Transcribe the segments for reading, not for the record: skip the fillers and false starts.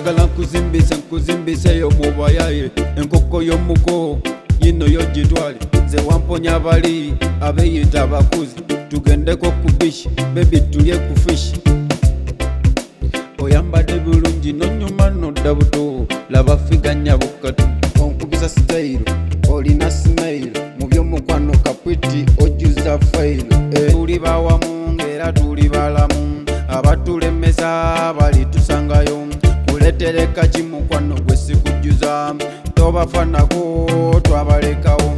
njagala nkuzimbise yo mubayaye enkoko y'omuko yino yo gitwale nze wamponya bali abeyita abakuzi tugendeko ku bishi bebi tulye ku fishi oyambadde bulungi nonyuma nodda buto laba figanya bukatu onkubisa sitayiro olina simayiro mu by'omukwano kapwiti ojuza fayiro tuli bawamu ng'era tuli balamu abatulemesa balitusangayo kuletereka kimukwano gwe sikujjuza tobafanako twabalekawo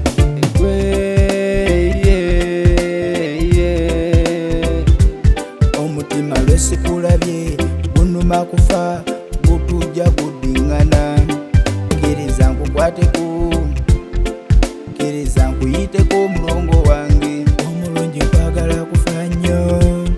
omutima lwesikulabye gunuma kufa gutujja guddingana kkiriza nkukwateko kkiriza nkuyiteko omulongo wange omulungi nkwagala kufa nnyo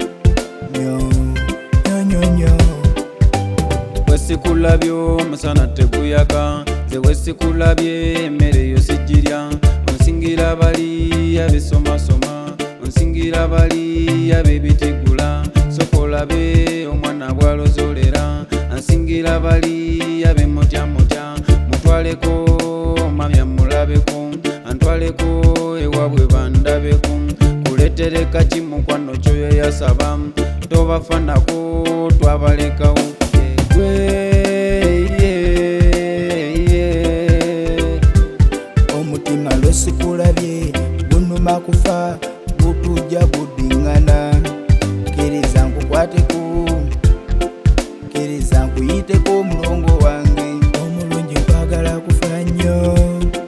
wesikulabyo omusana teguyaka nze wesikulabye emmere yo sijirya onsingira bali abesomasoma onsingira bali abebitegula sokolabe omwana bwalozolera ansingira bali abemotyamotya mutwaleko mamya mulabeko antwaleko ewabwe bandabeko kuletereka kimukwano kyoyo yasaba tobafanako twabalekawo omutima lwesikulabye gunuma kufa gutujja guddingana kkiriza nkukwateko kkiriza nkuyiteko omulongo wange omulungi nkwagala kufa nnyo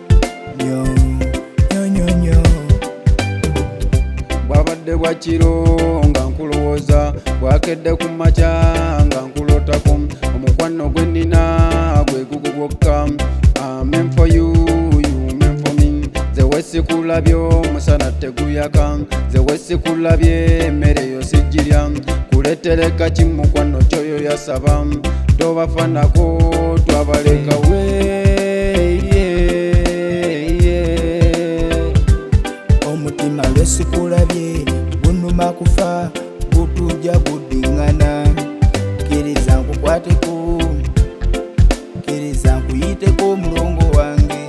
bwabadde bwa kiro nga nkulowooza bwakedde ku makya nga nkulotako omukwano gwe nnina gwe gugu gwokka amen for you, you meant for me nze wesikulabyo omusana teguyaka nze wesikulabye emmere yo sijirya kuletereka kimukwano kyoyo yasaba tobafanako twabalekawe omutima lwesikulabye gunuma kufa gutujja guddingana kkiriza nkukwateko kkiriza nkuyiteko omulongo wange